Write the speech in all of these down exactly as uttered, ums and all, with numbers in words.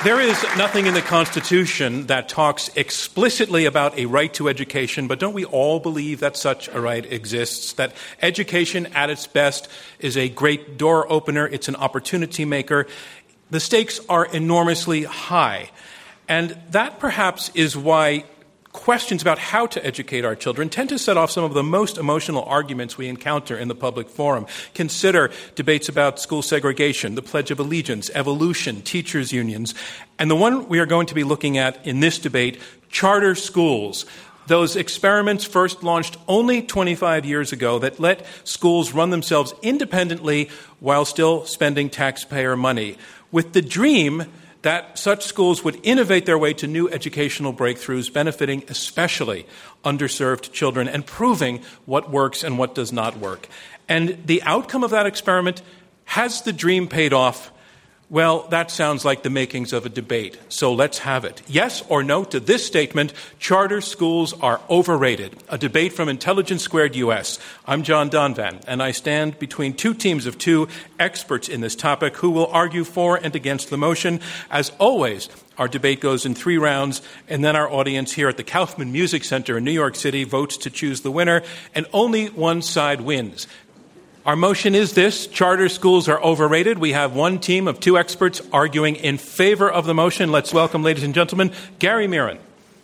There is nothing in the Constitution that talks explicitly about a right to education, but don't we all believe that such a right exists? That education at its best is a great door opener, it's an opportunity maker. The stakes are enormously high. And that perhaps is why questions about how to educate our children tend to set off some of the most emotional arguments we encounter in the public forum. Consider debates about school segregation, the Pledge of Allegiance, evolution, teachers' unions, and the one we are going to be looking at in this debate, charter schools. Those experiments first launched only twenty-five years ago that let schools run themselves independently while still spending taxpayer money, with the dream that such schools would innovate their way to new educational breakthroughs, benefiting especially underserved children and proving what works and what does not work. And the outcome of that experiment, has the dream paid off? Well, that sounds like the makings of a debate. So let's have it. Yes or no to this statement, charter schools are overrated. A debate from Intelligence Squared U S. I'm John Donvan, and I stand between two teams of two experts in this topic who will argue for and against the motion. As always, our debate goes in three rounds, and then our audience here at the Kaufman Music Center in New York City votes to choose the winner, and only one side wins. Our motion is this: charter schools are overrated. We have one team of two experts arguing in favor of the motion. Let's welcome, ladies and gentlemen, Gary Miron.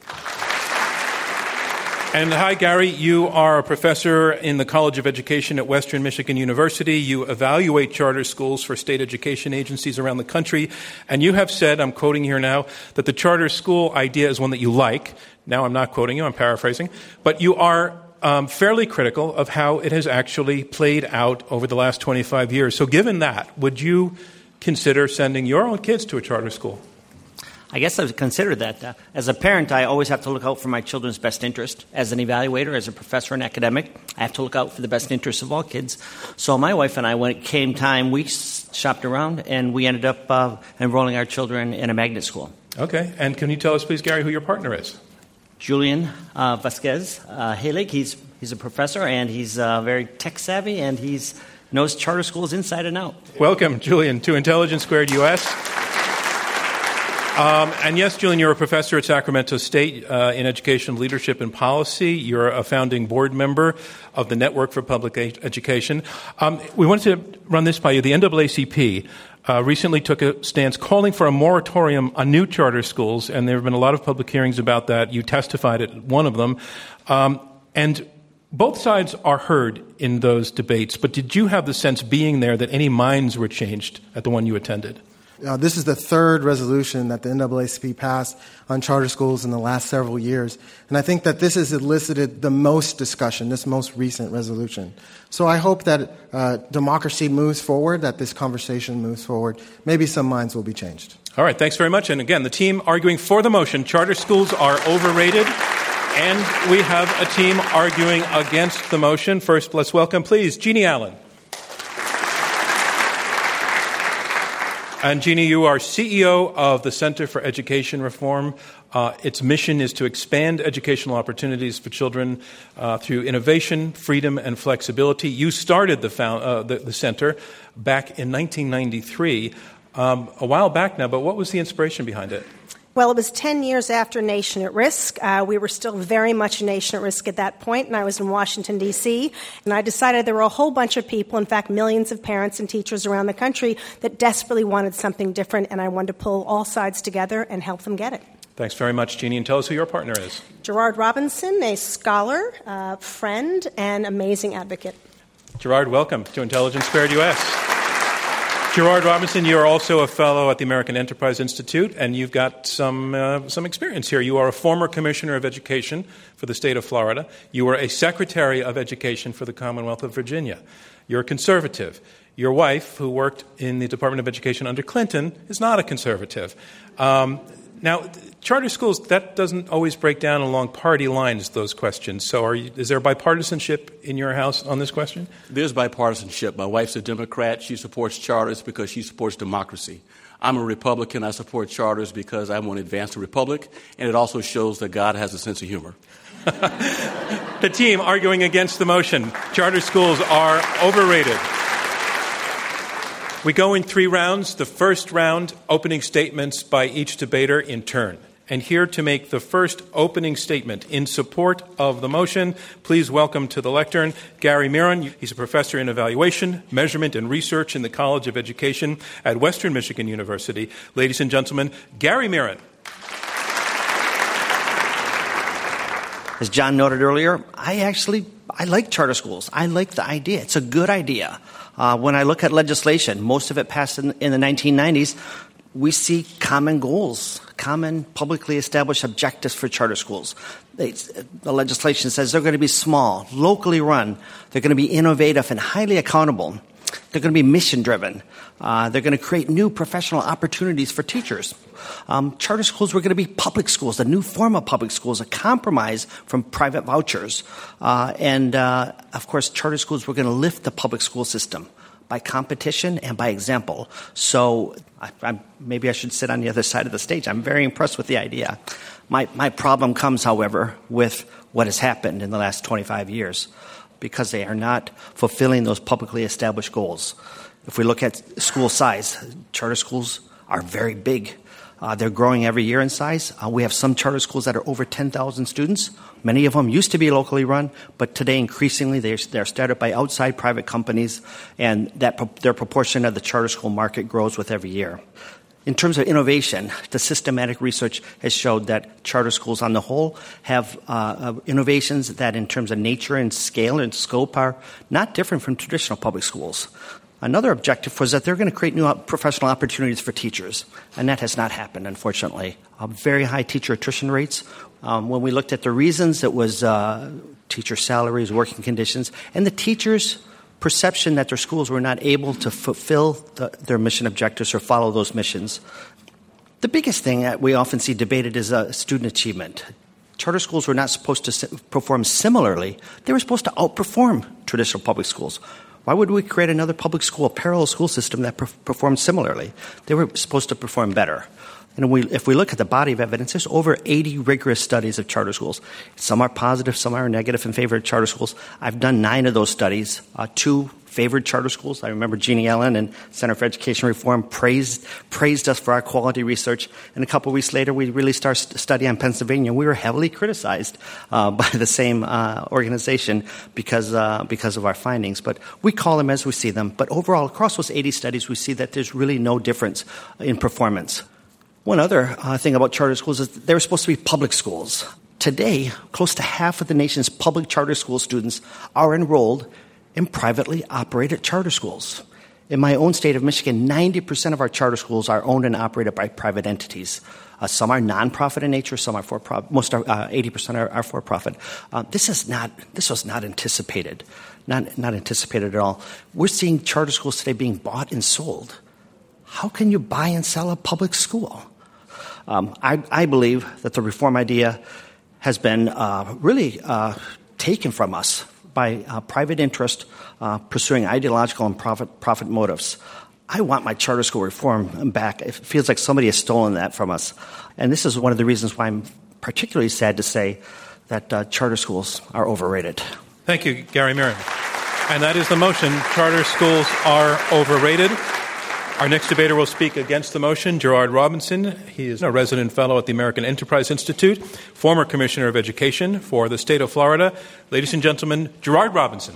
And hi, Gary. You are a professor in the College of Education at Western Michigan University. You evaluate charter schools for state education agencies around the country. And you have said, I'm quoting here now, that the charter school idea is one that you like. Now, I'm not quoting you, I'm paraphrasing. But you are Um, fairly critical of how it has actually played out over the last twenty-five years. So given that, would you consider sending your own kids to a charter school? I guess I've considered that. Uh, as a parent, I always have to look out for my children's best interest. As an evaluator, as a professor and academic, I have to look out for the best interests of all kids. So my wife and I, when it came time, we shopped around, and we ended up uh, enrolling our children in a magnet school. Okay. And can you tell us, please, Gary, who your partner is? Julian uh, Vasquez uh, Halig. He's he's a professor, and he's uh, very tech savvy, and he knows charter schools inside and out. Welcome, Julian, to Intelligence Squared U S. Um, and yes, Julian, you're a professor at Sacramento State uh, in Education Leadership and Policy. You're a founding board member of the Network for Public Ed- Education. Um, we wanted to run this by you. The N double A C P Uh, recently took a stance calling for a moratorium on new charter schools, and there have been a lot of public hearings about that. You testified at one of them. Um, and both sides are heard in those debates, but did you have the sense, being there, that any minds were changed at the one you attended? Uh, this is the third resolution that the N double A C P passed on charter schools in the last several years. And I think that this has elicited the most discussion, this most recent resolution. So I hope that uh, democracy moves forward, that this conversation moves forward. Maybe some minds will be changed. All right, thanks very much. And again, the team arguing for the motion, charter schools are overrated. And we have a team arguing against the motion. First, let's welcome, please, Jeannie Allen. And Jeannie, you are C E O of the Center for Education Reform. Uh, its mission is to expand educational opportunities for children uh, through innovation, freedom, and flexibility. You started the, found, uh, the, the center back in nineteen ninety-three, um, a while back now, but what was the inspiration behind it? Well, it was ten years after Nation at Risk. Uh, we were still very much Nation at Risk at that point, and I was in Washington, D C, and I decided there were a whole bunch of people, in fact, millions of parents and teachers around the country that desperately wanted something different, and I wanted to pull all sides together and help them get it. Thanks very much, Jeannie. And tell us who your partner is. Gerard Robinson, a scholar, uh, friend, and amazing advocate. Gerard, welcome to Intelligence Squared U S. Gerard Robinson, you are also a fellow at the American Enterprise Institute, and you've got some uh, some experience here. You are a former commissioner of education for the state of Florida. You were a secretary of education for the Commonwealth of Virginia. You're a conservative. Your wife, who worked in the Department of Education under Clinton, is not a conservative. Um, now, charter schools, that doesn't always break down along party lines, those questions. So are you, is there bipartisanship in your house on this question? There's bipartisanship. My wife's a Democrat. She supports charters because she supports democracy. I'm a Republican. I support charters because I want to advance the republic, and it also shows that God has a sense of humor. The team arguing against the motion, charter schools are overrated. We go in three rounds. The first round, opening statements by each debater in turn. And here to make the first opening statement in support of the motion, please welcome to the lectern Gary Miron. He's a professor in evaluation, measurement, and research in the College of Education at Western Michigan University. Ladies and gentlemen, Gary Miron. As John noted earlier, I actually I like charter schools. I like the idea. It's a good idea. Uh, when I look at legislation, most of it passed in, in the nineteen nineties, we see common goals, common publicly established objectives for charter schools. They, the legislation says they're going to be small, locally run. They're going to be innovative and highly accountable. They're going to be mission-driven. Uh, they're going to create new professional opportunities for teachers. Um, charter schools were going to be public schools, a new form of public schools, a compromise from private vouchers. Uh, and, uh, of course, charter schools were going to lift the public school system by competition and by example. So I, I, maybe I should sit on the other side of the stage. I'm very impressed with the idea. My, my problem comes, however, with what has happened in the last twenty-five years, because they are not fulfilling those publicly established goals. If we look at school size, charter schools are very big. Uh, they're growing every year in size. Uh, we have some charter schools that are over ten thousand students. Many of them used to be locally run, but today increasingly they're, they're started by outside private companies, and that pro- their proportion of the charter school market grows with every year. In terms of innovation, the systematic research has showed that charter schools on the whole have uh, uh, innovations that in terms of nature and scale and scope are not different from traditional public schools. Another objective was that they're going to create new professional opportunities for teachers, and that has not happened, unfortunately. Uh, very high teacher attrition rates. Um, when we looked at the reasons, it was uh, teacher salaries, working conditions, and the teachers' perception that their schools were not able to fulfill the, their mission objectives or follow those missions. The biggest thing that we often see debated is uh, student achievement. Charter schools were not supposed to si- perform similarly. They were supposed to outperform traditional public schools. Why would we create another public school, a parallel school system that per- performed similarly? They were supposed to perform better. And we, if we look at the body of evidence, there's over eighty rigorous studies of charter schools. Some are positive, some are negative in favor of charter schools. I've done nine of those studies, uh, two favored charter schools. I remember Jeannie Ellen and Center for Education Reform praised praised us for our quality research. And a couple of weeks later, we released our st- study on Pennsylvania. We were heavily criticized uh, by the same uh, organization because uh, because of our findings. But we call them as we see them. But overall, across those eighty studies, we see that there's really no difference in performance. One other uh, thing about charter schools is they were supposed to be public schools. Today, close to half of the nation's public charter school students are enrolled in privately operated charter schools. In my own state of Michigan, ninety percent of our charter schools are owned and operated by private entities. Uh, some are nonprofit in nature, some are for-profit. Most are, uh, eighty percent are, are for-profit. Uh, this is not. This was not anticipated. Not, not anticipated at all. We're seeing charter schools today being bought and sold. How can you buy and sell a public school? Um, I, I believe that the reform idea has been uh, really uh, taken from us by uh, private interest uh, pursuing ideological and profit, profit motives. I want my charter school reform back. It feels like somebody has stolen that from us. And this is one of the reasons why I'm particularly sad to say that uh, charter schools are overrated. Thank you, Gary Miron. And that is the motion. Charter schools are overrated. Our next debater will speak against the motion, Gerard Robinson. He is a resident fellow at the American Enterprise Institute, former commissioner of education for the state of Florida. Ladies and gentlemen, Gerard Robinson.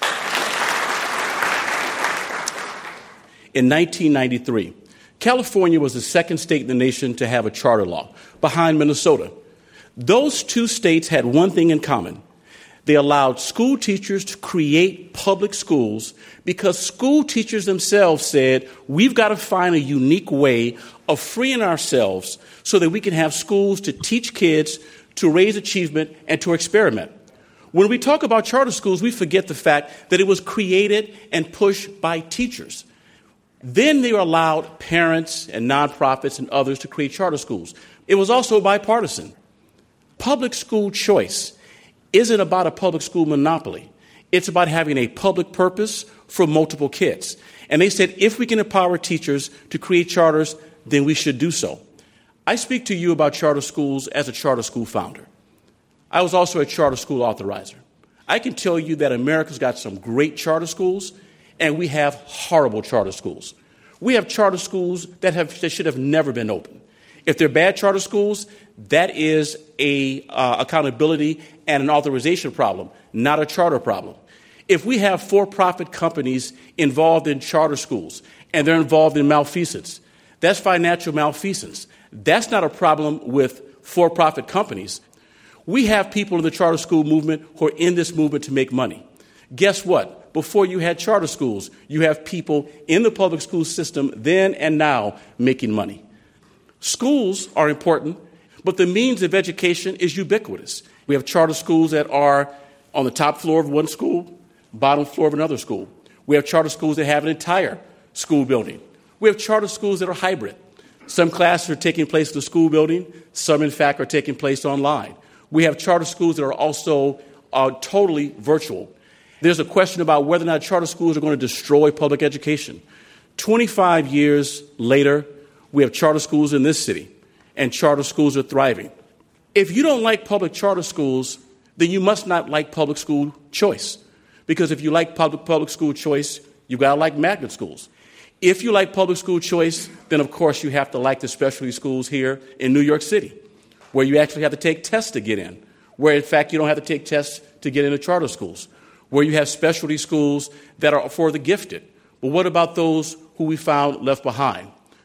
In nineteen ninety-three, California was the second state in the nation to have a charter law, behind Minnesota. Those two states had one thing in common. They allowed school teachers to create public schools because school teachers themselves said, we've got to find a unique way of freeing ourselves so that we can have schools to teach kids, to raise achievement, and to experiment. When we talk about charter schools, we forget the fact that it was created and pushed by teachers. Then they allowed parents and nonprofits and others to create charter schools. It was also bipartisan. Public school choice isn't about a public school monopoly. It's about having a public purpose for multiple kids. And they said, if we can empower teachers to create charters, then we should do so. I speak to you about charter schools as a charter school founder. I was also a charter school authorizer. I can tell you that America's got some great charter schools, and we have horrible charter schools. We have charter schools that, have, that should have never been open. If they're bad charter schools, that is a uh, accountability and an authorization problem, not a charter problem. If we have for-profit companies involved in charter schools and they're involved in malfeasance, that's financial malfeasance. That's not a problem with for-profit companies. We have people in the charter school movement who are in this movement to make money. Guess what? Before you had charter schools, you have people in the public school system then and now making money. Schools are important, but the means of education is ubiquitous. We have charter schools that are on the top floor of one school, bottom floor of another school. We have charter schools that have an entire school building. We have charter schools that are hybrid. Some classes are taking place in the school building. Some, in fact, are taking place online. We have charter schools that are also uh, totally virtual. There's a question about whether or not charter schools are going to destroy public education. twenty-five years later, we have charter schools in this city, and charter schools are thriving. If you don't like public charter schools, then you must not like public school choice. Because if you like public public school choice, you've got to like magnet schools. If you like public school choice, then of course you have to like the specialty schools here in New York City, where you actually have to take tests to get in, where in fact you don't have to take tests to get into charter schools, where you have specialty schools that are for the gifted. But what about those who we found left behind?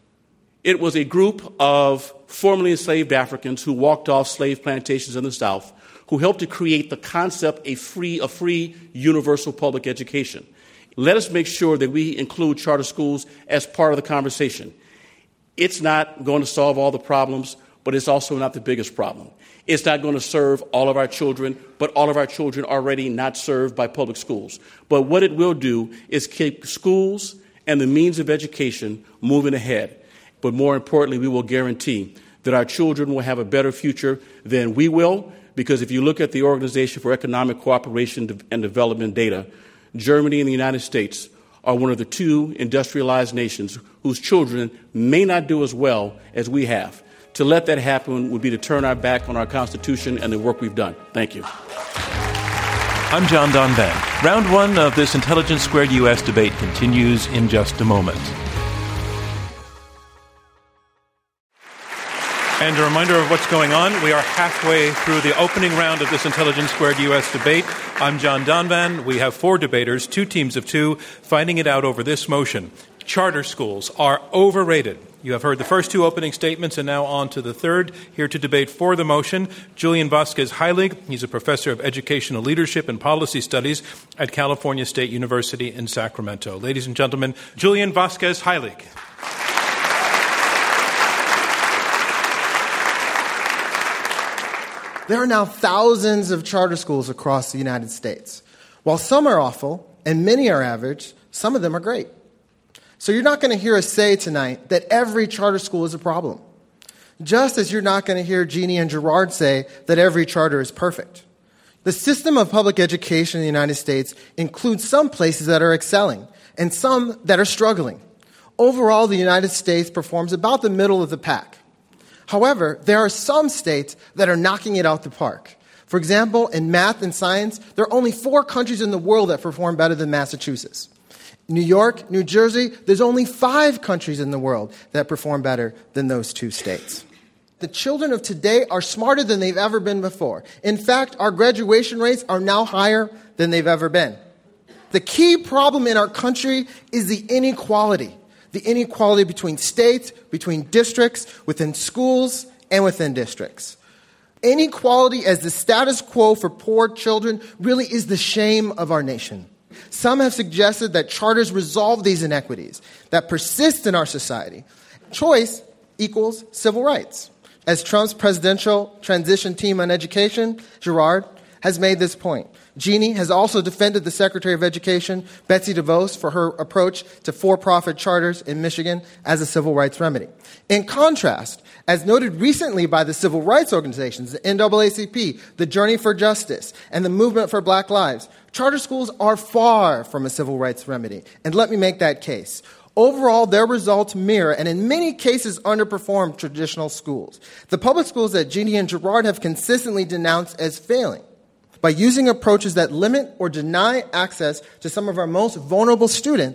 It was a group of formerly enslaved Africans who walked off slave plantations in the South who helped to create the concept of a free, a free universal public education. Let us make sure that we include charter schools as part of the conversation. It's not going to solve all the problems, but it's also not the biggest problem. It's not going to serve all of our children, but all of our children are already not served by public schools. But what it will do is keep schools and the means of education moving ahead. But more importantly, we will guarantee that our children will have a better future than we will, because if you look at the Organization for Economic Cooperation and Development data, Germany and the United States are one of the two industrialized nations whose children may not do as well as we have. To let that happen would be to turn our back on our Constitution and the work we've done. Thank you. I'm John Donvan. Round one of this Intelligence Squared U S debate continues in just a moment. And a reminder of what's going on. We are halfway through the opening round of this Intelligence Squared U S debate. I'm John Donvan. We have four debaters, two teams of two, fighting it out over this motion. Charter schools are overrated. You have heard the first two opening statements, and now on to the third. Here to debate for the motion, Julian Vasquez-Heilig. He's a professor of educational leadership and policy studies at California State University in Sacramento. Ladies and gentlemen, Julian Vasquez-Heilig. There are now thousands of charter schools across the United States. While some are awful and many are average, some of them are great. So you're not going to hear us say tonight that every charter school is a problem. Just as you're not going to hear Jeannie and Gerard say that every charter is perfect. The system of public education in the United States includes some places that are excelling and some that are struggling. Overall, the United States performs about the middle of the pack. However, there are some states that are knocking it out the park. For example, in math and science, there are only four countries in the world that perform better than Massachusetts. New York, New Jersey, there's only five countries in the world that perform better than those two states. The children of today are smarter than they've ever been before. In fact, our graduation rates are now higher than they've ever been. The key problem in our country is the inequality. The inequality between states, between districts, within schools, and within districts. Inequality as the status quo for poor children really is the shame of our nation. Some have suggested that charters resolve these inequities that persist in our society. Choice equals civil rights. As Trump's presidential transition team on education, Gerard, has made this point. Jeannie has also defended the Secretary of Education, Betsy DeVos, for her approach to for-profit charters in Michigan as a civil rights remedy. In contrast, as noted recently by the civil rights organizations, the N double A C P, the Journey for Justice, and the Movement for Black Lives, charter schools are far from a civil rights remedy. And let me make that case. Overall, their results mirror and in many cases underperform traditional schools. The public schools that Jeannie and Gerard have consistently denounced as failing. By using approaches that limit or deny access to some of our most vulnerable students,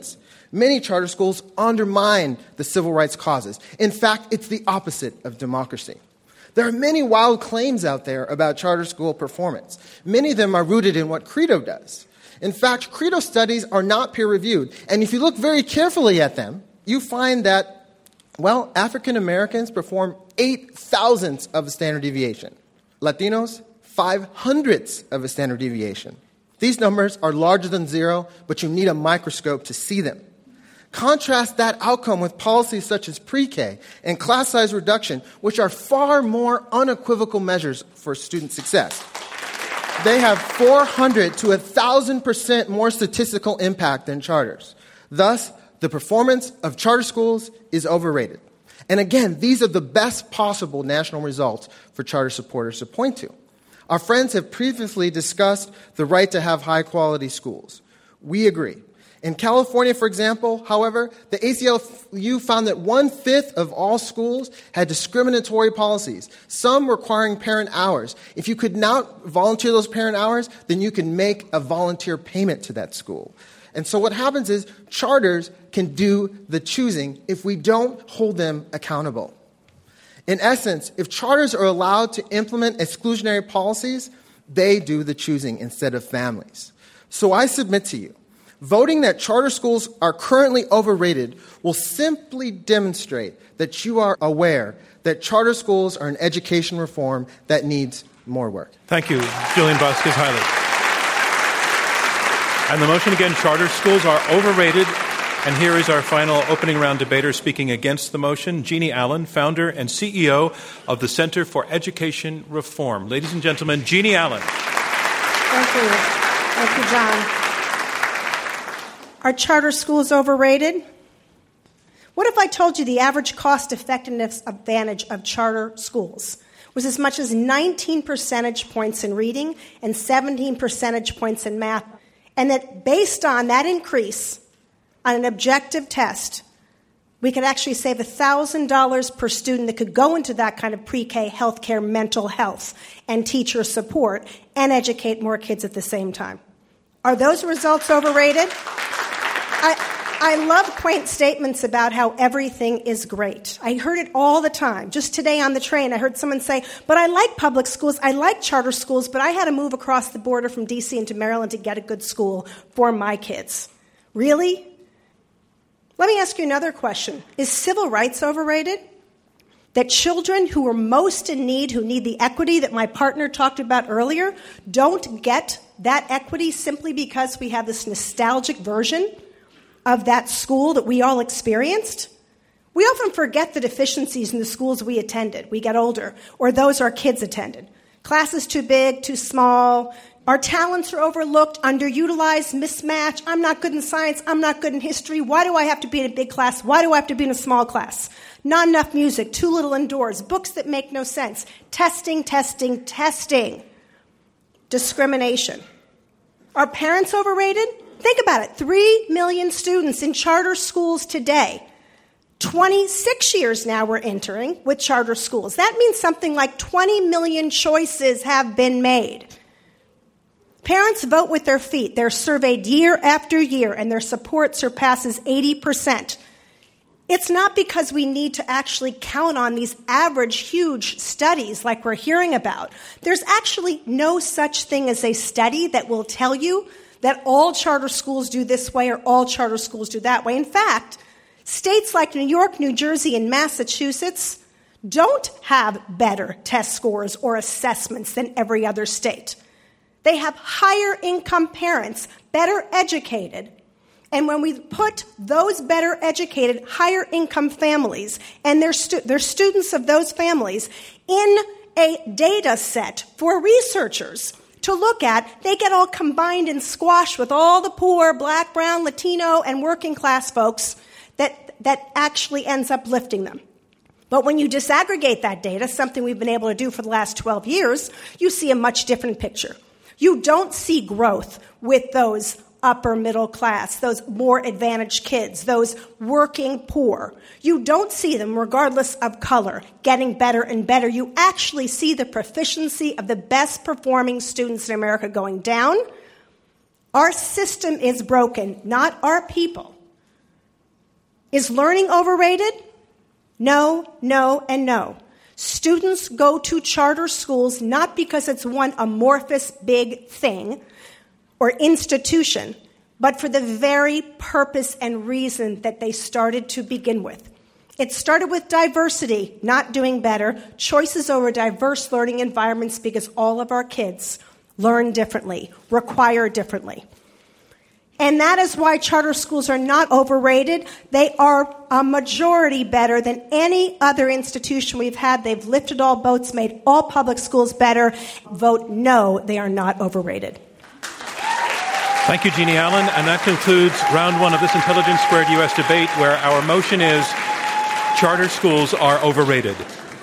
Many charter schools undermine the civil rights causes. In fact, it's the opposite of democracy. There are many wild claims out there about charter school performance. Many of them are rooted in what Credo does. In fact, Credo studies are not peer-reviewed. And if you look very carefully at them, you find that, well, African Americans perform eight thousandths of a standard deviation. Latinos, five hundredths of a standard deviation. These numbers are larger than zero, but you need a microscope to see them. Contrast that outcome with policies such as pre-K and class size reduction, which are far more unequivocal measures for student success. They have four hundred to one thousand percent more statistical impact than charters. Thus, the performance of charter schools is overrated. And again, these are the best possible national results for charter supporters to point to. Our friends have previously discussed the right to have high-quality schools. We agree. In California, for example, however, the A C L U found that one-fifth of all schools had discriminatory policies, some requiring parent hours. If you could not volunteer those parent hours, then you can make a volunteer payment to that school. And so what happens is charters can do the choosing if we don't hold them accountable. In essence, if charters are allowed to implement exclusionary policies, they do the choosing instead of families. So I submit to you, voting that charter schools are currently overrated will simply demonstrate that you are aware that charter schools are an education reform that needs more work. Thank you, Julian Vasquez-Heilig. And the motion again, charter schools are overrated. And here is our final opening round debater speaking against the motion, Jeannie Allen, founder and C E O of the Center for Education Reform. Ladies and gentlemen, Jeannie Allen. Thank you. Thank you, John. Are charter schools overrated? What if I told you the average cost effectiveness advantage of charter schools was as much as nineteen percentage points in reading and seventeen percentage points in math, and that based on that increase on an objective test, we could actually save one thousand dollars per student that could go into that kind of pre-K healthcare, mental health, and teacher support and educate more kids at the same time? Are those results overrated? I, I love quaint statements about how everything is great. I heard it all the time. Just today on the train, I heard someone say, but I like public schools, I like charter schools, but I had to move across the border from D C into Maryland to get a good school for my kids. Really? Let me ask you another question. Is civil rights overrated? That children who are most in need, who need the equity that my partner talked about earlier, don't get that equity simply because we have this nostalgic version of that school that we all experienced? We often forget the deficiencies in the schools we attended. We get older, or those our kids attended. Classes too big, too small. Our talents are overlooked, underutilized, mismatched. I'm not good in science. I'm not good in history. Why do I have to be in a big class? Why do I have to be in a small class? Not enough music, too little indoors, books that make no sense. Testing, testing, testing. Discrimination. Are parents overrated? Think about it. Three million students in charter schools today. twenty-six years now we're entering with charter schools. That means something like twenty million choices have been made. Parents vote with their feet. They're surveyed year after year, and their support surpasses eighty percent. It's not because we need to actually count on these average, huge studies like we're hearing about. There's actually no such thing as a study that will tell you that all charter schools do this way or all charter schools do that way. In fact, states like New York, New Jersey, and Massachusetts don't have better test scores or assessments than every other state. They have higher income parents, better educated. And when we put those better educated, higher income families and their, stu- their students of those families in a data set for researchers to look at, they get all combined and squashed with all the poor, black, brown, Latino, and working class folks that, that actually ends up lifting them. But when you disaggregate that data, something we've been able to do for the last twelve years, you see a much different picture. You don't see growth with those upper middle class, those more advantaged kids, those working poor. You don't see them, regardless of color, getting better and better. You actually see the proficiency of the best performing students in America going down. Our system is broken, not our people. Is learning overrated? No, no, and no. Students go to charter schools not because it's one amorphous big thing or institution, but for the very purpose and reason that they started to begin with. It started with diversity, not doing better, choices over diverse learning environments because all of our kids learn differently, require differently. And that is why charter schools are not overrated. They are a majority better than any other institution we've had. They've lifted all boats, made all public schools better. Vote no, they are not overrated. Thank you, Jeannie Allen. And that concludes round one of this Intelligence Squared U S debate, where our motion is charter schools are overrated.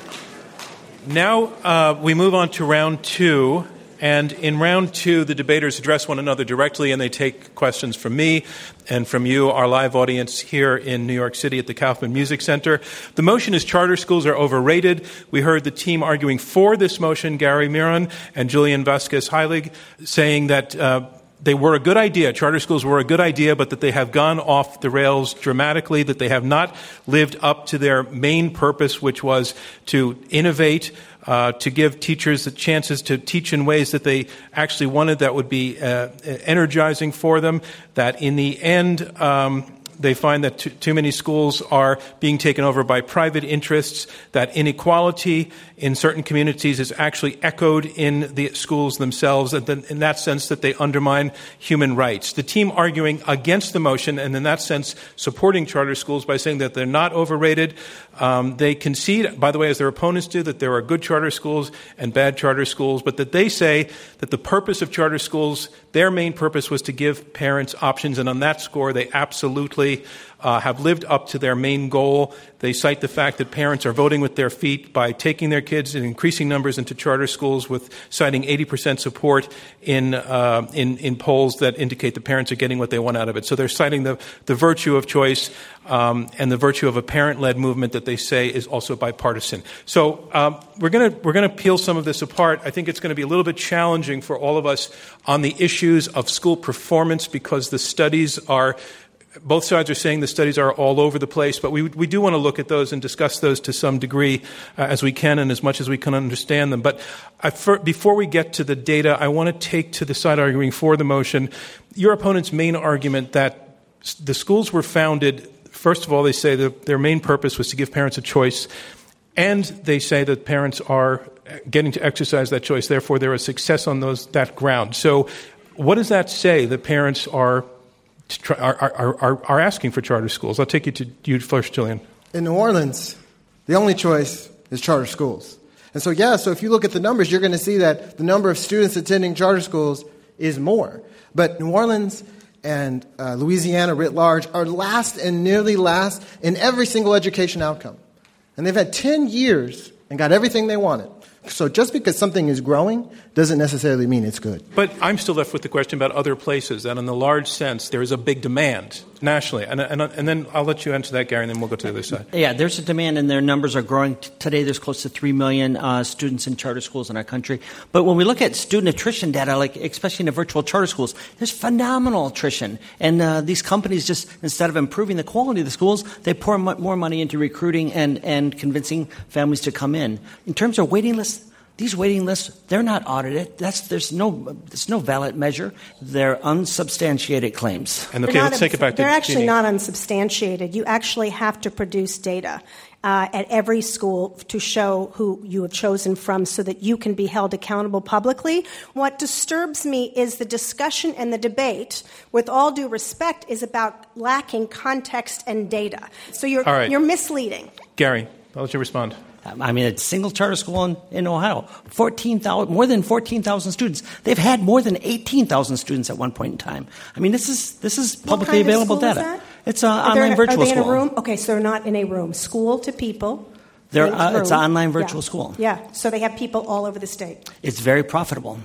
Now uh, we move on to round two. And in round two, the debaters address one another directly, and they take questions from me and from you, our live audience here in New York City at the Kaufman Music Center. The motion is charter schools are overrated. We heard the team arguing for this motion, Gary Miron and Julian Vasquez-Heilig, saying that uh, they were a good idea. Charter schools were a good idea, but that they have gone off the rails dramatically, that they have not lived up to their main purpose, which was to innovate, Uh, to give teachers the chances to teach in ways that they actually wanted that would be uh, energizing for them, that in the end um, they find that too, too many schools are being taken over by private interests, that inequality in certain communities is actually echoed in the schools themselves, and then in that sense that they undermine human rights. The team arguing against the motion, and in that sense supporting charter schools by saying that they're not overrated. Um, they concede, by the way, as their opponents do, that there are good charter schools and bad charter schools, but that they say that the purpose of charter schools, their main purpose was to give parents options, and on that score they absolutely uh, have lived up to their main goal. They cite the fact that parents are voting with their feet by taking their kids in increasing numbers into charter schools, with citing eighty percent support in, uh, in in polls that indicate the parents are getting what they want out of it. So they're citing the, the virtue of choice um, and the virtue of a parent-led movement that they say is also bipartisan. So um, we're going to we're going to peel some of this apart. I think it's going to be a little bit challenging for all of us on the issues of school performance, because the studies are both sides are saying the studies are all over the place, but we we do want to look at those and discuss those to some degree uh, as we can and as much as we can understand them. But I, for, before we get to the data, I want to take to the side arguing for the motion your opponent's main argument that the schools were founded, first of all, they say that their main purpose was to give parents a choice, and they say that parents are getting to exercise that choice. Therefore, they're a success on those that ground. So what does that say that parents are Are, are, are, are asking for charter schools? I'll take you to you first, Julian. In New Orleans, the only choice is charter schools. And so, yeah, so if you look at the numbers, you're going to see that the number of students attending charter schools is more. But New Orleans and uh, Louisiana writ large are last and nearly last in every single education outcome. And they've had ten years and got everything they wanted. So just because something is growing doesn't necessarily mean it's good. But I'm still left with the question about other places, that in the large sense there is a big demand nationally. And, and, and then I'll let you answer that, Gary, and then we'll go to the other side. Yeah, there's a demand, and their numbers are growing. Today there's close to three million uh, students in charter schools in our country. But when we look at student attrition data, like especially in the virtual charter schools, there's phenomenal attrition. And uh, these companies just, instead of improving the quality of the schools, they pour mo- more money into recruiting and, and convincing families to come in. In terms of waiting lists, these waiting lists, they're not audited. That's, there's no there's no valid measure. They're unsubstantiated claims. And okay, let's take it back to They're actually Jeannie. not unsubstantiated. You actually have to produce data uh, at every school to show who you have chosen from so that you can be held accountable publicly. What disturbs me is the discussion and the debate, with all due respect, is about lacking context and data. So you're, all right. you're misleading. Gary, I'll let you respond. I mean, a single charter school in, in Ohio, fourteen thousand, more than fourteen thousand students. They've had more than eighteen thousand students at one point in time. I mean, this is this is publicly what kind available of school data. Is that? It's an are online in, virtual are they school. In a room? Okay, so they're not in a room. School to people. They're, uh, it's an online virtual yeah. school. Yeah, so they have people all over the state. It's very profitable.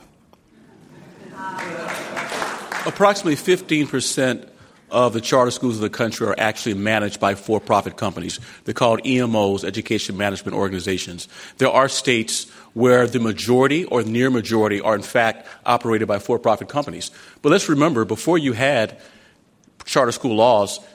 Approximately fifteen percent of the charter schools of the country are actually managed by for-profit companies. They're called E M Os, Education Management Organizations. There are states where the majority or near majority are, in fact, operated by for-profit companies. But let's remember, before you had charter school laws,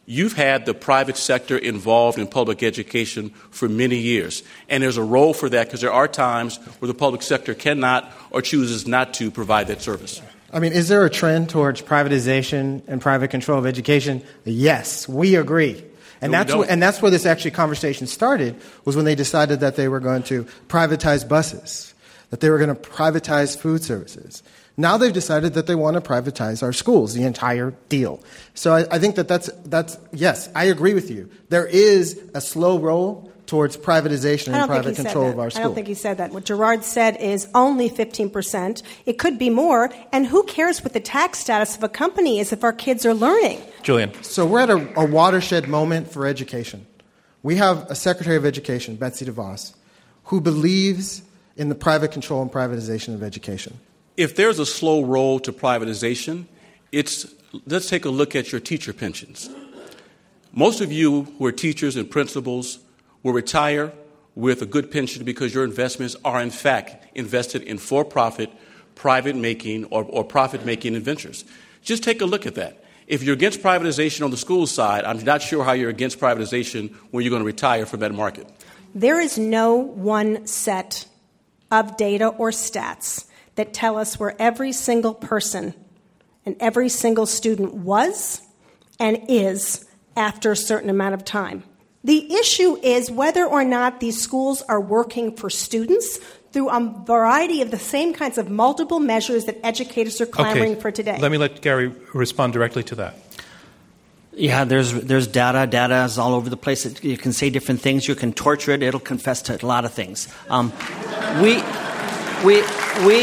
You've had the private sector involved in public education for many years, and there's a role for that because there are times where the public sector cannot or chooses not to provide that service. I mean, is there a trend towards privatization and private control of education? Yes, we agree. And no, that's wh- and that's where this actually conversation started, was when they decided that they were going to privatize buses, that they were going to privatize food services. Now they've decided that they want to privatize our schools, the entire deal. So I, I think that that's, that's, yes, I agree with you. There is a slow roll towards privatization and private control of our schools. I don't think he said that. What Gerard said is only fifteen percent. It could be more. And who cares what the tax status of a company is if our kids are learning? Julian. So we're at a, a watershed moment for education. We have a Secretary of Education, Betsy DeVos, who believes in the private control and privatization of education. If there's a slow roll to privatization, it's, let's take a look at your teacher pensions. Most of you who are teachers and principals will retire with a good pension because your investments are, in fact, invested in for-profit, private-making, or, or profit-making ventures. Just take a look at that. If you're against privatization on the school side, I'm not sure how you're against privatization when you're going to retire from that market. There is no one set of data or stats that tell us where every single person and every single student was and is after a certain amount of time. The issue is whether or not these schools are working for students through a variety of the same kinds of multiple measures that educators are clamoring okay. for today. Let me let Gary respond directly to that. Yeah, there's there's data. Data is all over the place. It, you can say different things. You can torture it. It'll confess to a lot of things. Um, we, we, we.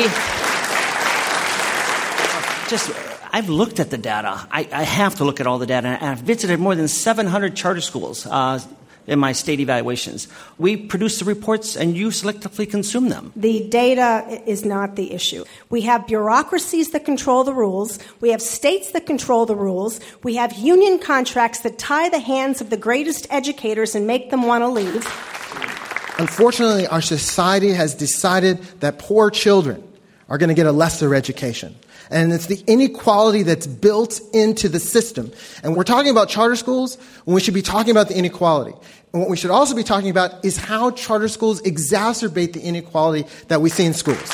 Just, I've looked at the data. I, I have to look at all the data. And I've visited more than seven hundred charter schools uh, in my state evaluations. We produce the reports, and you selectively consume them. The data is not the issue. We have bureaucracies that control the rules. We have states that control the rules. We have union contracts that tie the hands of the greatest educators and make them want to leave. Unfortunately, our society has decided that poor children are going to get a lesser education. And it's the inequality that's built into the system. And we're talking about charter schools when we should be talking about the inequality. And what we should also be talking about is how charter schools exacerbate the inequality that we see in schools.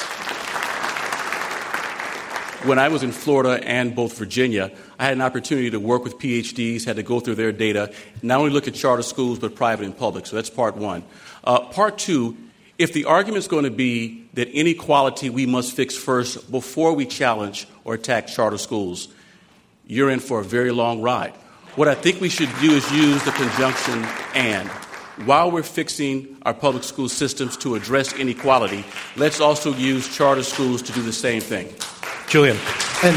When I was in Florida and both Virginia, I had an opportunity to work with P H Ds, had to go through their data, not only look at charter schools, but private and public. So that's part one. Uh, part two, if the argument is going to be that inequality we must fix first before we challenge or attack charter schools, you're in for a very long ride. What I think we should do is use the conjunction and. While we're fixing our public school systems to address inequality, let's also use charter schools to do the same thing. Julian. And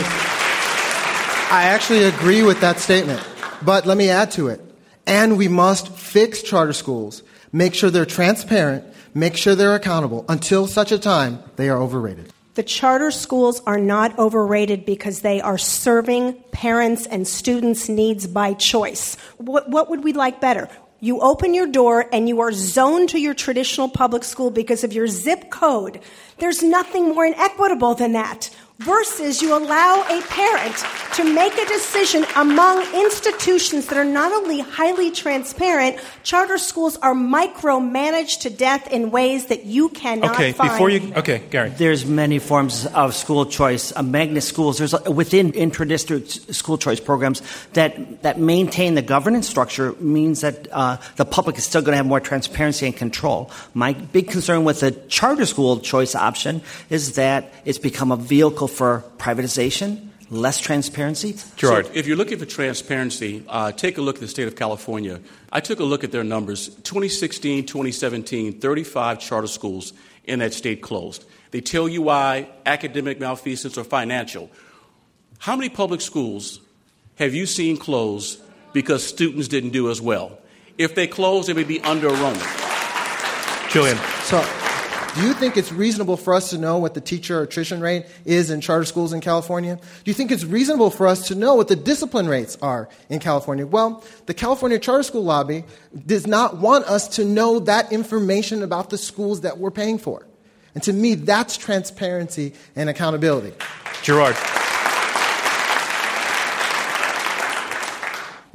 I actually agree with that statement, but let me add to it. And we must fix charter schools, make sure they're transparent, make sure they're accountable until such a time they are overrated. The charter schools are not overrated because they are serving parents' and students' needs by choice. What, what would we like better? You open your door and you are zoned to your traditional public school because of your zip code. There's nothing more inequitable than that. Versus you allow a parent to make a decision among institutions that are not only highly transparent, charter schools are micromanaged to death in ways that you cannot okay, find. Before you, okay, Gary. There's many forms of school choice. Uh, magnet schools, there's uh, within intra-district school choice programs that, that maintain the governance structure means that uh, the public is still going to have more transparency and control. My big concern with the charter school choice option is that it's become a vehicle for privatization, less transparency. Gerard. So if you're looking for transparency, uh, take a look at the state of California. I took a look at their numbers. twenty sixteen, twenty seventeen, thirty-five charter schools in that state closed. They tell you why: academic malfeasance or financial. How many public schools have you seen close because students didn't do as well? If they close, they may be under enrollment. Julian. So, do you think it's reasonable for us to know what the teacher attrition rate is in charter schools in California? Do you think it's reasonable for us to know what the discipline rates are in California? Well, the California Charter School Lobby does not want us to know that information about the schools that we're paying for. And to me, that's transparency and accountability. Gerard.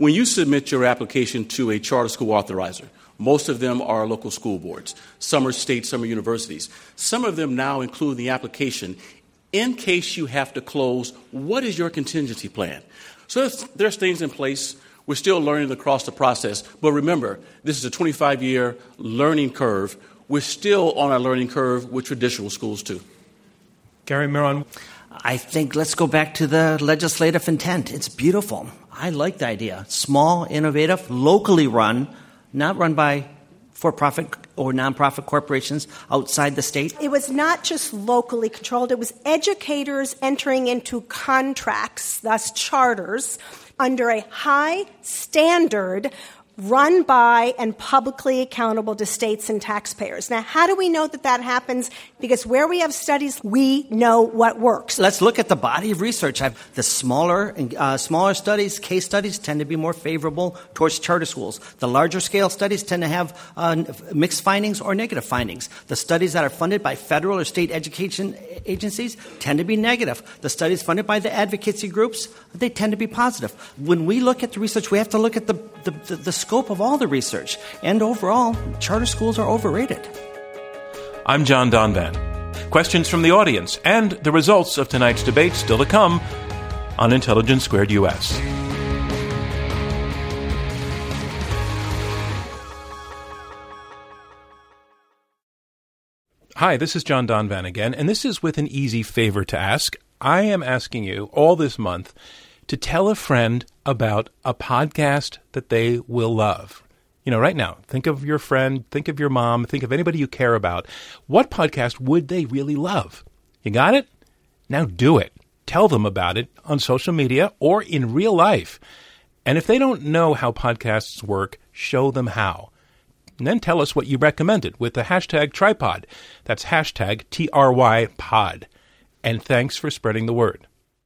When you submit your application to a charter school authorizer, most of them are local school boards. Some are state, some are universities. Some of them now include the application, in case you have to close, what is your contingency plan? So there's, there's things in place. We're still learning across the process. But remember, this is a twenty-five year learning curve. We're still on our learning curve with traditional schools, too. Gary Miron. I think let's go back to the legislative intent. It's beautiful. I like the idea. Small, innovative, locally run, not run by for-profit or nonprofit corporations outside the state. It was not just locally controlled. It was educators entering into contracts, thus charters, under a high standard run by and publicly accountable to states and taxpayers. Now, how do we know that that happens? Because where we have studies, we know what works. Let's look at the body of research. I've, the smaller uh, smaller studies, case studies, tend to be more favorable towards charter schools. The larger scale studies tend to have uh, mixed findings or negative findings. The studies that are funded by federal or state education agencies tend to be negative. The studies funded by the advocacy groups, they tend to be positive. When we look at the research, we have to look at the, the, the, the scope of all the research. And overall, charter schools are overrated. I'm John Donvan. Questions from the audience and the results of tonight's debate still to come on Intelligence Squared U S. Hi, this is John Donvan again, and this is with an easy favor to ask. I am asking you all this month to tell a friend about a podcast that they will love. You know, right now, think of your friend, think of your mom, think of anybody you care about. What podcast would they really love? You got it? Now do it. Tell them about it on social media or in real life. And if they don't know how podcasts work, show them how. And then tell us what you recommended with the hashtag tripod. That's hashtag T R Y pod. And thanks for spreading the word.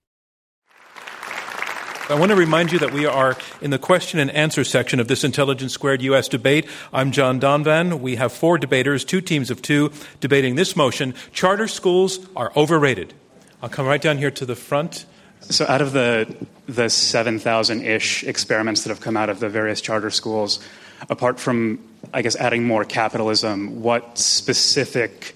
I want to remind you that we are in the question and answer section of this Intelligence Squared U S debate. I'm John Donvan. We have four debaters, two teams of two, debating this motion. Charter schools are overrated. I'll come right down here to the front. So out of the the seven thousand-ish experiments that have come out of the various charter schools, apart from, I guess, adding more capitalism, what specific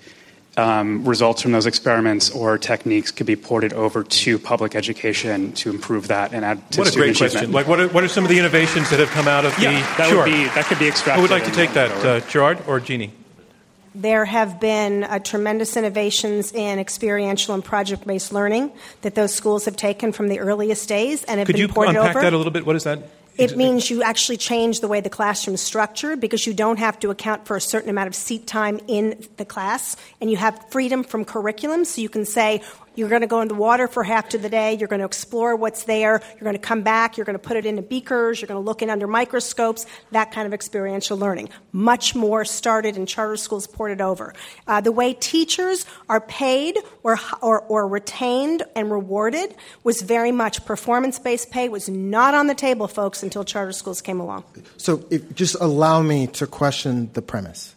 Um, results from those experiments or techniques could be ported over to public education to improve that and add to what a student great question. achievement? Like, what are, what are some of the innovations that have come out of yeah, the... that sure. would be that could be extracted. Who would like to take that, uh, Gerard or Jeannie? There have been uh, tremendous innovations in experiential and project-based learning that those schools have taken from the earliest days and have Could been you ported unpack over. that a little bit? What is that? It means you actually change the way the classroom is structured because you don't have to account for a certain amount of seat time in the class, and you have freedom from curriculum, so you can say, you're going to go in the water for half of the day, you're going to explore what's there, you're going to come back, you're going to put it into beakers, you're going to look in under microscopes, that kind of experiential learning. Much more started in charter schools ported over. Uh, the way teachers are paid or, or, or retained and rewarded was very much performance-based pay, was not on the table, folks, until charter schools came along. So if, just allow me to question the premise.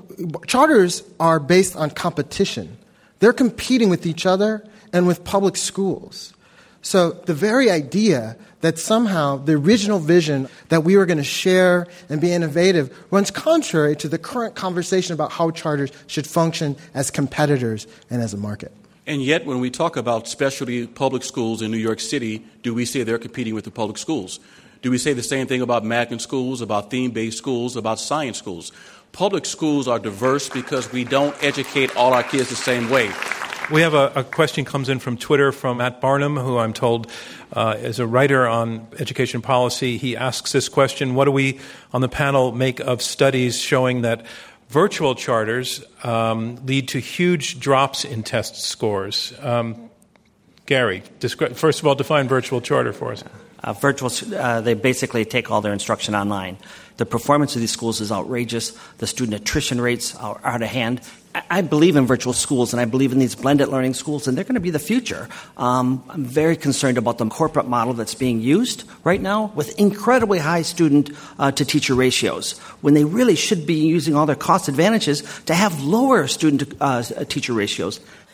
Charters are based on competition. They're competing with each other and with public schools. So the very idea that somehow the original vision that we were going to share and be innovative runs contrary to the current conversation about how charters should function as competitors and as a market. And yet, when we talk about specialty public schools in New York City, do we say they're competing with the public schools? Do we say the same thing about magnet schools, about theme-based schools, about science schools? Public schools are diverse because we don't educate all our kids the same way. We have a, a question comes in from Twitter from Matt Barnum, who I'm told uh, is a writer on education policy. He asks this question: what do we on the panel make of studies showing that virtual charters um, lead to huge drops in test scores? Um, Gary, descri- first of all, define virtual charter for us. Uh, virtual, uh, they basically take all their instruction online. The performance of these schools is outrageous. The student attrition rates are out of hand. I, I believe in virtual schools, and I believe in these blended learning schools, and they're going to be the future. Um, I'm very concerned about the corporate model that's being used right now with incredibly high student-to-teacher uh, ratios, when they really should be using all their cost advantages to have lower student-to-teacher uh, ratios.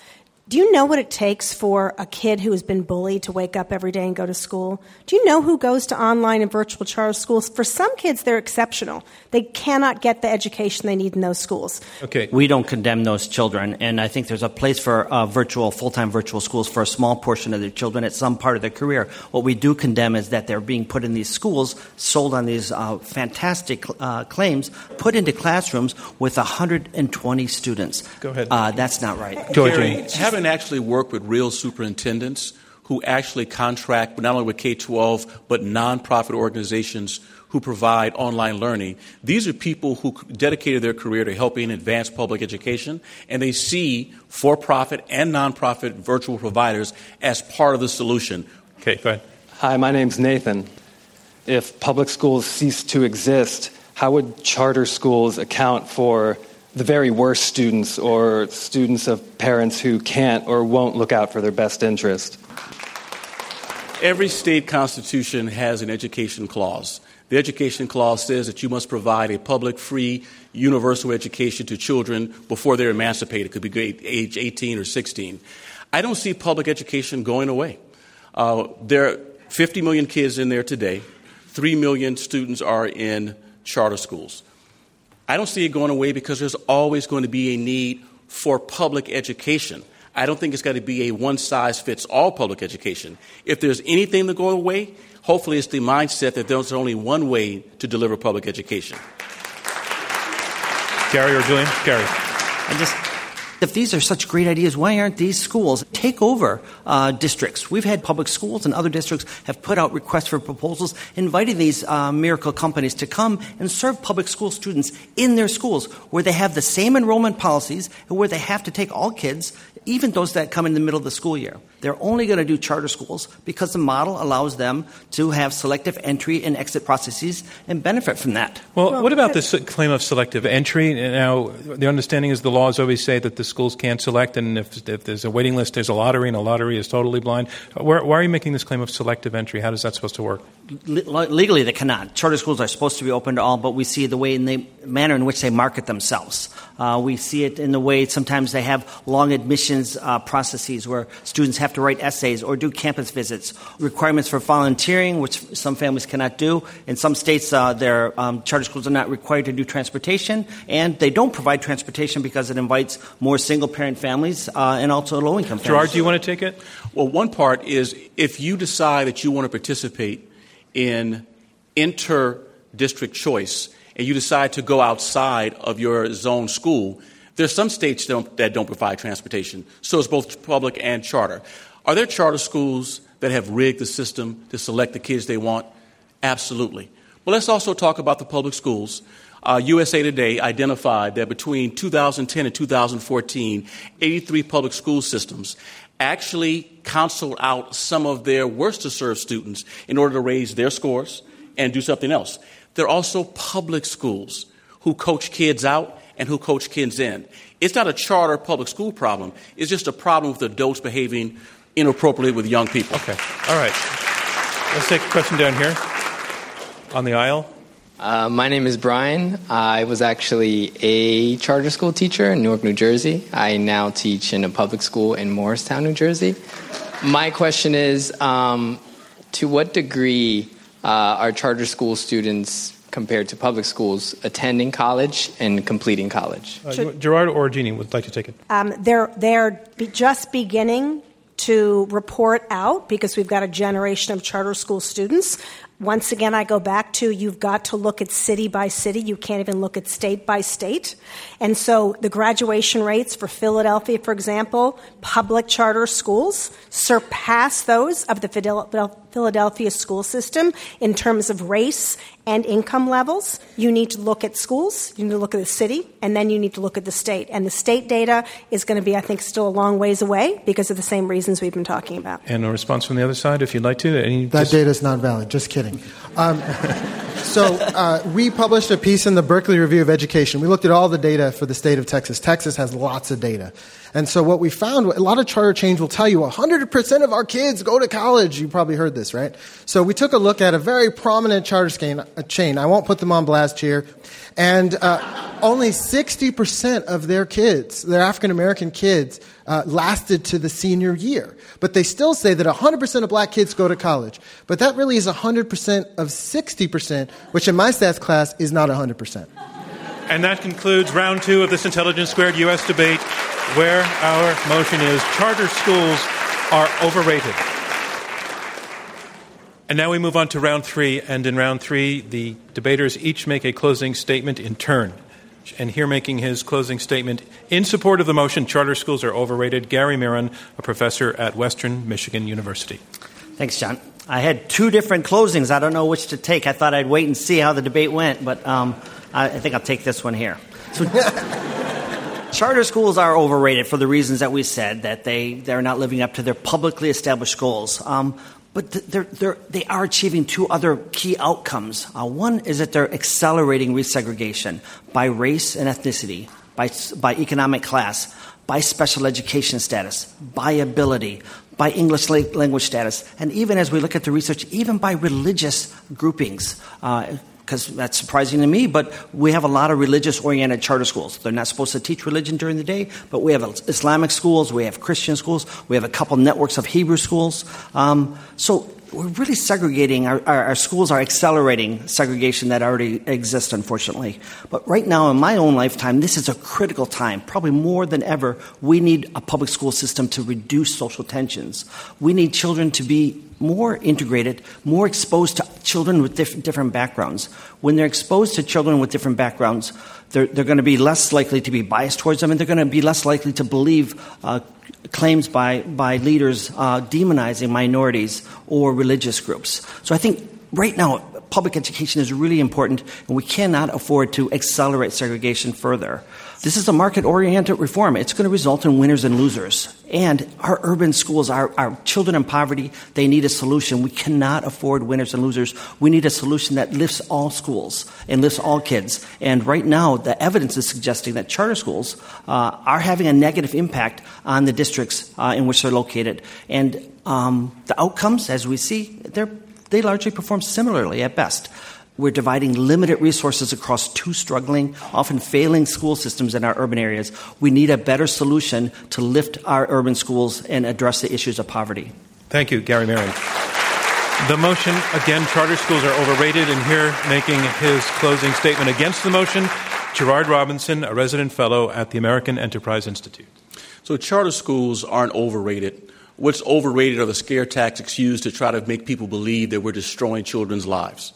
Do you know what it takes for a kid who has been bullied to wake up every day and go to school? Do you know who goes to online and virtual charter schools? For some kids, they're exceptional. They cannot get the education they need in those schools. Okay. We don't condemn those children, and I think there's a place for uh, virtual, full-time virtual schools for a small portion of their children at some part of their career. What we do condemn is that they're being put in these schools, sold on these uh, fantastic uh, claims, put into classrooms with one hundred twenty students. Go ahead. Uh, that's not right. Gary, having actually worked with real superintendents who actually contract not only with K twelve but nonprofit organizations who provide online learning, these are people who dedicated their career to helping advance public education, and they see for-profit and nonprofit virtual providers as part of the solution. Okay, go ahead. Hi, my name's Nathan. If public schools cease to exist, how would charter schools account for the very worst students or students of parents who can't or won't look out for their best interest? Every state constitution has an education clause. The education clause says that you must provide a public, free, universal education to children before they're emancipated. It could be age eighteen or sixteen. I don't see public education going away. Uh, there are fifty million kids in there today. three million students are in charter schools. I don't see it going away because there's always going to be a need for public education. I don't think it's got to be a one-size-fits-all public education. If there's anything to go away, hopefully it's the mindset that there's only one way to deliver public education. Gary or Julian? Gary. I just... If these are such great ideas, why aren't these schools take over uh, districts? We've had public schools and other districts have put out requests for proposals inviting these uh, miracle companies to come and serve public school students in their schools where they have the same enrollment policies and where they have to take all kids, even those that come in the middle of the school year. They're only going to do charter schools because the model allows them to have selective entry and exit processes and benefit from that. Well, well what about this claim of selective entry? Now, the understanding is the laws always say that the schools can't select, and if, if there's a waiting list, there's a lottery, and a lottery is totally blind. Why, why are you making this claim of selective entry? How is that supposed to work? Le- legally, they cannot. Charter schools are supposed to be open to all, but we see the way in the manner in which they market themselves. Uh, we see it in the way sometimes they have long admissions uh, processes where students have to write essays or do campus visits, requirements for volunteering, which some families cannot do. In some states, uh, their um, charter schools are not required to do transportation, and they don't provide transportation because it invites more single-parent families uh, and also low-income families. Gerard, do you want to take it? Well, one part is if you decide that you want to participate in inter-district choice and you decide to go outside of your zone school, there's some states don't, that don't provide transportation. So it's both public and charter. Are there charter schools that have rigged the system to select the kids they want? Absolutely. But let's also talk about the public schools. Uh, U S A Today identified that between two thousand ten and two thousand fourteen, eighty-three public school systems actually counseled out some of their worst-to-serve students in order to raise their scores and do something else. There are also public schools who coach kids out and who coach kids in. It's not a charter public school problem. It's just a problem with adults behaving inappropriately with young people. Okay. All right. Let's take a question down here on the aisle. Uh, my name is Brian. I was actually a charter school teacher in Newark, New Jersey. I now teach in a public school in Morristown, New Jersey. My question is, um, to what degree uh, are charter school students compared to public schools attending college and completing college? Uh, Gerard or Jeannie would like to take it. Um, they're they're be just beginning to report out because we've got a generation of charter school students. Once again, I go back to you've got to look at city by city. You can't even look at state by state. And so the graduation rates for Philadelphia, for example, public charter schools surpass those of the Philadelphia school system in terms of race and income levels. You need to look at schools, you need to look at the city, and then you need to look at the state. And the state data is going to be, I think, still a long ways away because of the same reasons we've been talking about. And a response from the other side, if you'd like to. Any that dis- data is not valid. Just kidding. Um, so uh, we published a piece in the Berkeley Review of Education. We looked at all the data for the state of Texas. Texas has lots of data. And so what we found, a lot of charter chains will tell you one hundred percent of our kids go to college. You probably heard this, right? So we took a look at a very prominent charter chain. I won't put them on blast here. And uh, only sixty percent of their kids, their African-American kids, uh, lasted to the senior year. But they still say that one hundred percent of black kids go to college. But that really is one hundred percent of sixty percent, which in my stats class is not one hundred percent. And that concludes round two of this Intelligence Squared U S debate, where our motion is charter schools are overrated. And now we move on to round three. And in round three, the debaters each make a closing statement in turn. And here making his closing statement in support of the motion, charter schools are overrated, Gary Miron, a professor at Western Michigan University. Thanks, John. I had two different closings. I don't know which to take. I thought I'd wait and see how the debate went, but um, I, I think I'll take this one here. So, charter schools are overrated for the reasons that we said, that they, they're not living up to their publicly established goals. Um, but they're, they're, they are achieving two other key outcomes. Uh, one is that they're accelerating resegregation by race and ethnicity, by, by economic class, by special education status, by ability, by English language status, and even as we look at the research, even by religious groupings. Uh, because that's surprising to me, but we have a lot of religious-oriented charter schools. They're not supposed to teach religion during the day, but we have Islamic schools, we have Christian schools, we have a couple networks of Hebrew schools. Um, so we're really segregating. Our, our, our schools are accelerating segregation that already exists, unfortunately. But right now, in my own lifetime, this is a critical time. Probably more than ever, we need a public school system to reduce social tensions. We need children to be more integrated, more exposed to children with diff- different backgrounds. When they're exposed to children with different backgrounds, they're, they're going to be less likely to be biased towards them, and they're going to be less likely to believe uh, claims by, by leaders uh, demonizing minorities or religious groups. So I think right now, public education is really important, and we cannot afford to accelerate segregation further. This is a market-oriented reform. It's going to result in winners and losers. And our urban schools, our, our children in poverty, they need a solution. We cannot afford winners and losers. We need a solution that lifts all schools and lifts all kids. And right now, the evidence is suggesting that charter schools uh, are having a negative impact on the districts uh, in which they're located. And um, the outcomes, as we see, they're they largely perform similarly at best. We're dividing limited resources across two struggling, often failing school systems in our urban areas. We need a better solution to lift our urban schools and address the issues of poverty. Thank you, Gary Miron. The motion, again, charter schools are overrated, and here making his closing statement against the motion, Gerard Robinson, a resident fellow at the American Enterprise Institute. So charter schools aren't overrated. What's overrated are the scare tactics used to try to make people believe that we're destroying children's lives.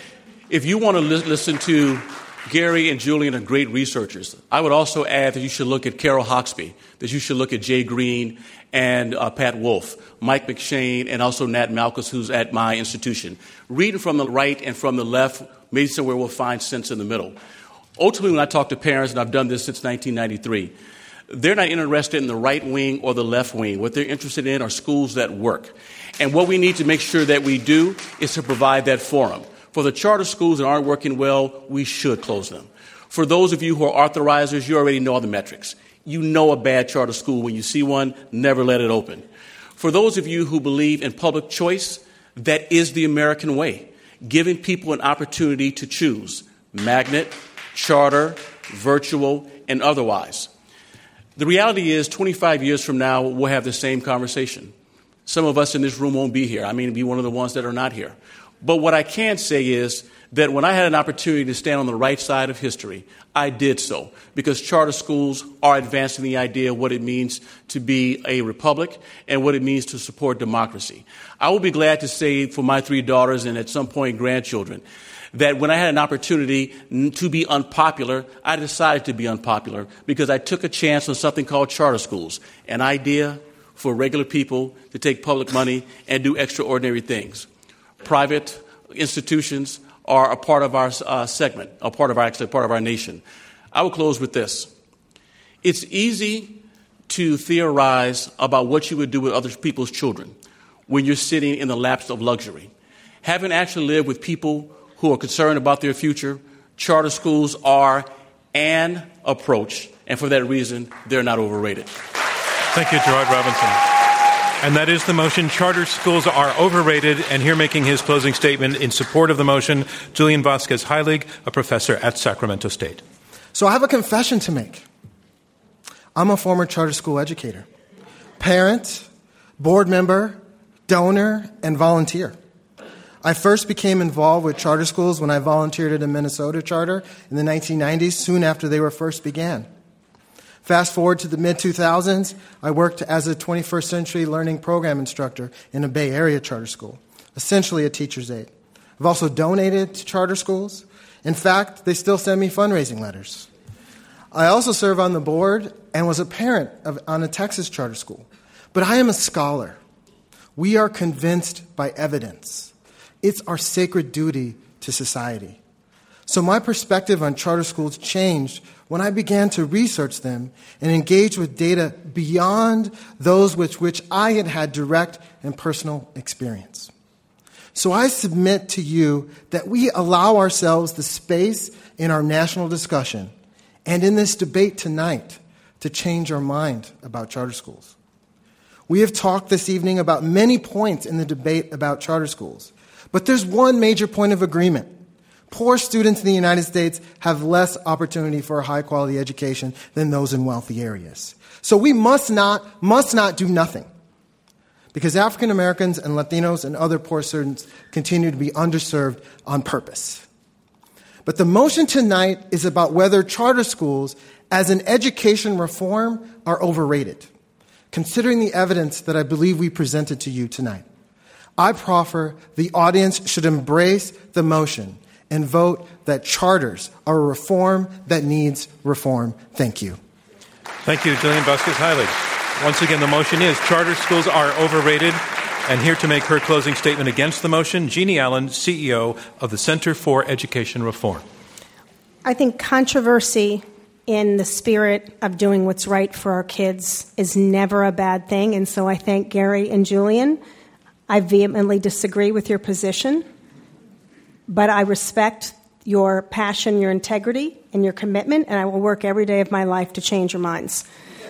If you want to li- listen to Gary and Julian are great researchers, I would also add that you should look at Carol Hoxby, that you should look at Jay Green and uh, Pat Wolf, Mike McShane, and also Nat Malkus, who's at my institution. Reading from the right and from the left, maybe somewhere we'll find sense in the middle. Ultimately, when I talk to parents, and I've done this since nineteen ninety-three, they're not interested in the right wing or the left wing. What they're interested in are schools that work. And what we need to make sure that we do is to provide that forum. For the charter schools that aren't working well, we should close them. For those of you who are authorizers, you already know all the metrics. You know a bad charter school. When you see one, never let it open. For those of you who believe in public choice, that is the American way, giving people an opportunity to choose magnet, charter, virtual, and otherwise. The reality is twenty-five years from now, we'll have the same conversation. Some of us in this room won't be here. I mean, be one of the ones that are not here. But what I can say is that when I had an opportunity to stand on the right side of history, I did so because charter schools are advancing the idea of what it means to be a republic and what it means to support democracy. I will be glad to say for my three daughters and at some point grandchildren that when I had an opportunity to be unpopular, I decided to be unpopular because I took a chance on something called charter schools, an idea for regular people to take public money and do extraordinary things. Private institutions are a part of our uh, segment, a part of our, actually, part of our nation. I will close with this. It's easy to theorize about what you would do with other people's children when you're sitting in the laps of luxury. Having actually lived with people who are concerned about their future, charter schools are an approach, and for that reason, they're not overrated. Thank you, Gerard Robinson. And that is the motion, charter schools are overrated. And here making his closing statement in support of the motion, Julian Vasquez-Heilig, a professor at Sacramento State. So I have a confession to make. I'm a former charter school educator. parent, board member, donor, and volunteer. I first became involved with charter schools when I volunteered at a Minnesota charter in the nineteen nineties, soon after they were first began. Fast forward to the mid two thousands, I worked as a twenty-first century learning program instructor in a Bay Area charter school, essentially a teacher's aide. I've also donated to charter schools. In fact, they still send me fundraising letters. I also serve on the board and was a parent of, on a Texas charter school. But I am a scholar. We are convinced by evidence. It's our sacred duty to society. So my perspective on charter schools changed when I began to research them and engage with data beyond those with which I had had direct and personal experience. So I submit to you that we allow ourselves the space in our national discussion and in this debate tonight to change our mind about charter schools. We have talked this evening about many points in the debate about charter schools, but there's one major point of agreement. Poor students in the United States have less opportunity for a high-quality education than those in wealthy areas. So we must not, must not do nothing, because African Americans and Latinos and other poor students continue to be underserved on purpose. But the motion tonight is about whether charter schools as an education reform are overrated, considering the evidence that I believe we presented to you tonight. I proffer the audience should embrace the motion and vote that charters are a reform that needs reform. Thank you. Thank you, Jillian Vasquez-Heilig. Once again, the motion is charter schools are overrated. And here to make her closing statement against the motion, Jeannie Allen, C E O of the Center for Education Reform. I think controversy in the spirit of doing what's right for our kids is never a bad thing. And so I thank Gary and Julian. I vehemently disagree with your position, but I respect your passion, your integrity, and your commitment, and I will work every day of my life to change your minds.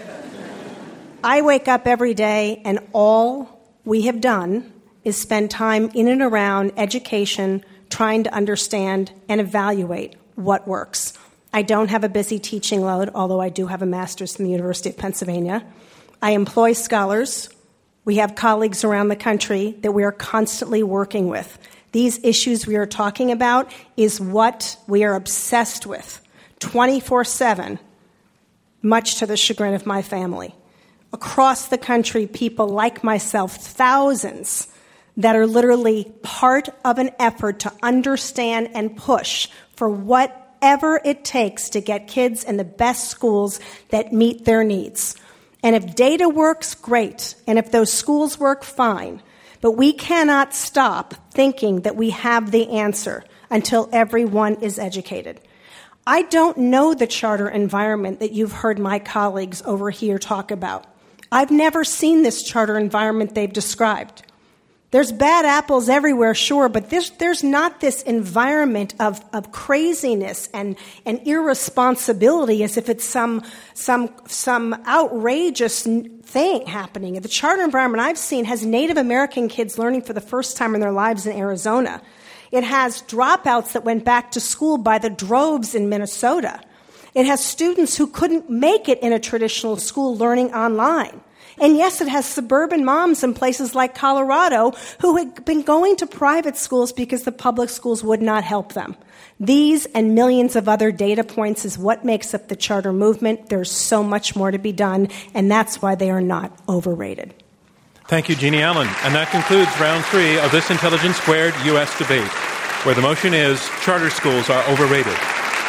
I wake up every day, and all we have done is spend time in and around education, trying to understand and evaluate what works. I don't have a busy teaching load, although I do have a master's from the University of Pennsylvania. I employ scholars. We have colleagues around the country that we are constantly working with. These issues we are talking about is what we are obsessed with, twenty-four seven, much to the chagrin of my family. Across the country, people like myself, thousands, that are literally part of an effort to understand and push for whatever it takes to get kids in the best schools that meet their needs. And if data works, great. And if those schools work, fine. But we cannot stop thinking that we have the answer until everyone is educated. I don't know the charter environment that you've heard my colleagues over here talk about. I've never seen this charter environment they've described. There's bad apples everywhere, sure, but this, there's not this environment of, of craziness and, and irresponsibility as if it's some, some, some outrageous thing happening. The charter environment I've seen has Native American kids learning for the first time in their lives in Arizona. It has dropouts that went back to school by the droves in Minnesota. It has students who couldn't make it in a traditional school learning online. And yes, it has suburban moms in places like Colorado who had been going to private schools because the public schools would not help them. These and millions of other data points is what makes up the charter movement. There's so much more to be done, and that's why they are not overrated. Thank you, Jeannie Allen. And that concludes round three of this Intelligence Squared U S debate, where the motion is charter schools are overrated.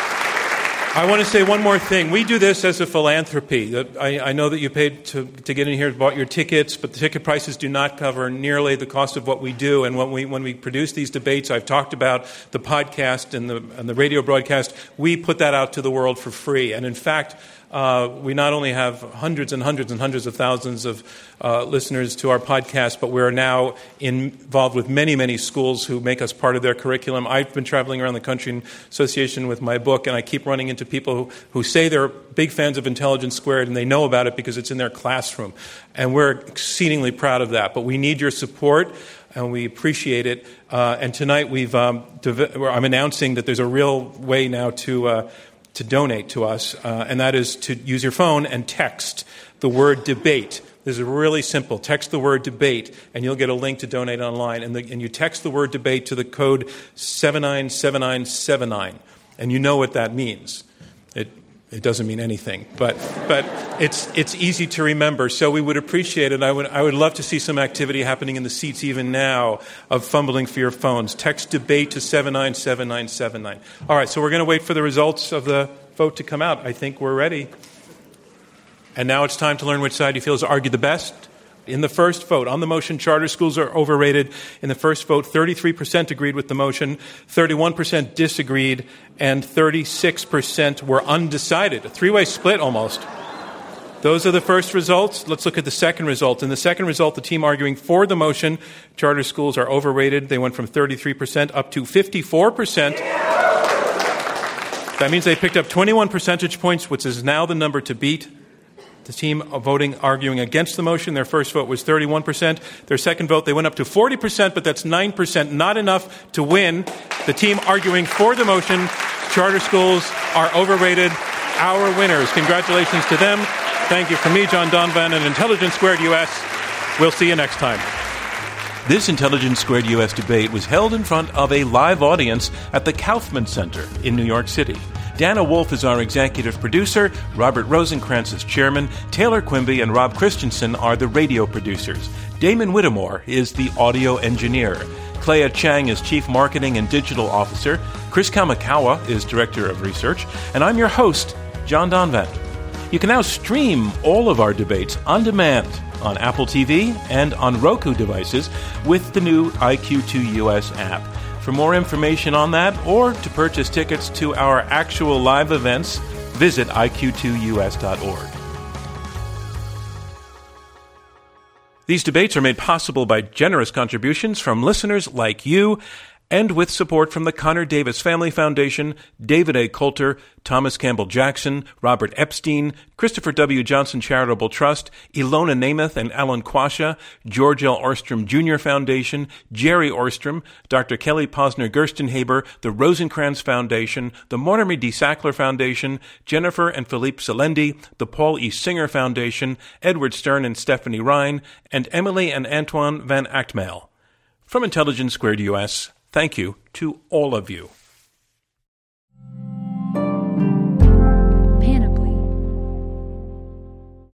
I want to say one more thing. We do this as a philanthropy. I, I know that you paid to, to get in here, bought your tickets, but the ticket prices do not cover nearly the cost of what we do. And when we when we produce these debates, I've talked about the podcast and the and the radio broadcast. We put that out to the world for free. And in fact, uh, we not only have hundreds and hundreds and hundreds of thousands of uh, listeners to our podcast, but we're now involved with many, many schools who make us part of their curriculum. I've been traveling around the country in association with my book, and I keep running into people who, who say they're big fans of Intelligence Squared, and they know about it because it's in their classroom. And we're exceedingly proud of that. But we need your support, and we appreciate it. Uh, and tonight we've um, div- I'm announcing that there's a real way now to uh, to donate to us, uh, and that is to use your phone and text the word debate. This is really simple. Text the word debate, and you'll get a link to donate online. And, the, and you text the word debate to the code seven nine seven nine seven nine. And you know what that means. It It doesn't mean anything, but but it's it's easy to remember. So we would appreciate it. I would I would love to see some activity happening in the seats even now of fumbling for your phones. Text debate to seven nine seven nine seven nine. All right, so we're going to wait for the results of the vote to come out. I think we're ready. And now it's time to learn which side you feel has argued the best. In the first vote, on the motion, charter schools are overrated. In the first vote, thirty-three percent agreed with the motion, thirty-one percent disagreed, and thirty-six percent were undecided. A three-way split almost. Those are the first results. Let's look at the second result. In the second result, the team arguing for the motion, charter schools are overrated. They went from thirty-three percent up to fifty-four percent. That means they picked up twenty-one percentage points, which is now the number to beat. The team voting, arguing against the motion, their first vote was thirty-one percent. Their second vote, they went up to forty percent, but that's nine percent, not enough to win. The team arguing for the motion, charter schools are overrated, our winners. Congratulations to them. Thank you from me, John Donvan, and Intelligence Squared U S. We'll see you next time. This Intelligence Squared U S debate was held in front of a live audience at the Kaufman Center in New York City. Dana Wolf is our executive producer, Robert Rosencrantz is chairman, Taylor Quimby and Rob Christensen are the radio producers. Damon Whittemore is the audio engineer. Clea Chang is chief marketing and digital officer. Chris Kamikawa is director of research. And I'm your host, John Donvan. You can now stream all of our debates on demand on Apple T V and on Roku devices with the new I Q two U S app. For more information on that or to purchase tickets to our actual live events, visit I Q two U S dot org. These debates are made possible by generous contributions from listeners like you and with support from the Connor Davis Family Foundation, David A. Coulter, Thomas Campbell Jackson, Robert Epstein, Christopher W. Johnson Charitable Trust, Ilona Namath and Alan Quasha, George L. Orstrom Junior Foundation, Jerry Orstrom, Doctor Kelly Posner Gerstenhaber, the Rosencrantz Foundation, the Mortimer D. Sackler Foundation, Jennifer and Philippe Selendi, the Paul E. Singer Foundation, Edward Stern and Stephanie Ryan, and Emily and Antoine Van Achtmael. From Intelligence Squared U S, thank you to all of you.